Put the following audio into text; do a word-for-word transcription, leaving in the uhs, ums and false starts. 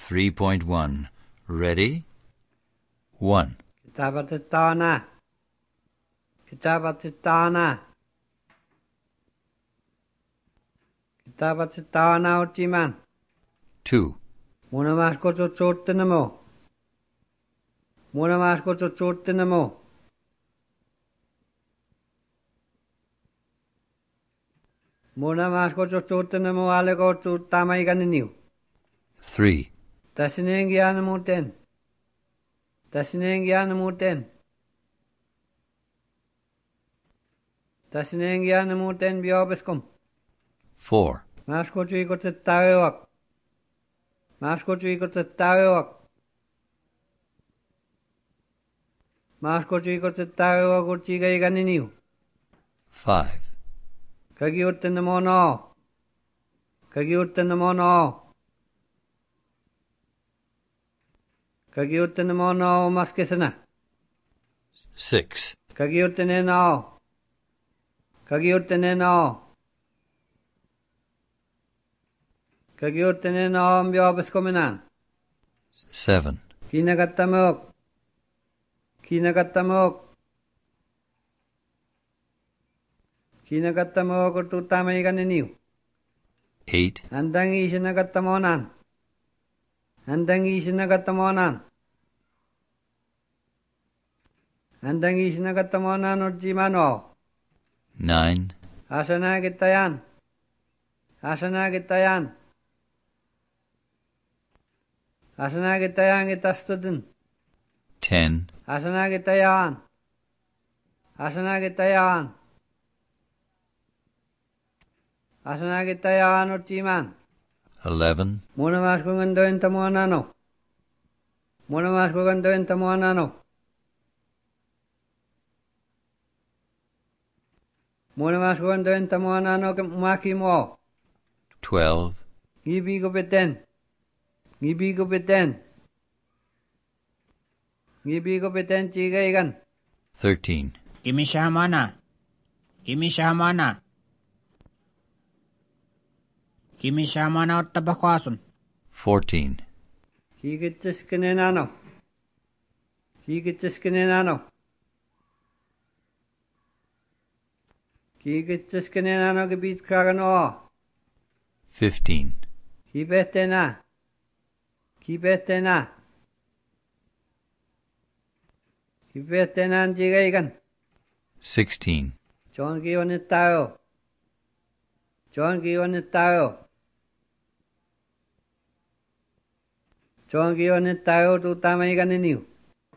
three point one. Ready? one. Kitabatana. Kitabatana. Kitabatana Otiman. two. Munamasko to Chotanamo. Munamasko to Chotanamo. Munamasko to Chotanamo Alego to Tamaiganiu. three. Tassinengianamuten. Tassinengianamuten. Tassinengianamuten biobiscum. four. Masko chico to Tawak. Masko chico to Tawak. Masko chico to Tawak or Chiga Ganiu. five. Kagiut in the mono. Kagiut in the mono. Kagiut in the mono maskisana. six. Kagiut in the no. Kagiut in the no. Kagiut in the no biobiscominan. seven. Kinagatamok. Kinagatamok. Kinagatamok or tutamaiganiu. eight. Andangi sinagatamonan. Andangi sinagatamonan. Andangi sinagatamonan or jimano. nine. Asana gitayan. Asana gitayan. Asana gitayan itastudin. ten. Asana gitayan. Asana gitayan. Asana gitayan or jiman. eleven. Munamas ko gandoin tamuanano. Munamas ko gandoin tamuanano. Munamas ko gandoin tamuanano maki mo. twelve. Gibi ko beten. Gibi ko beten. Gibi ko beten chiga igan. thirteen. Kimishamana. Kimishamana. Kimishamana at tabakwasun. fourteen. Higitsis kinenano. Higitsis kinenano. Higitsis kinenano gebit kagano. fifteen. Kibetena. Kibetena. Kibetena chiga igan. sixteen. John gionit tayo. John gionit tayo. John gionit tayo tu tamay ganiniw.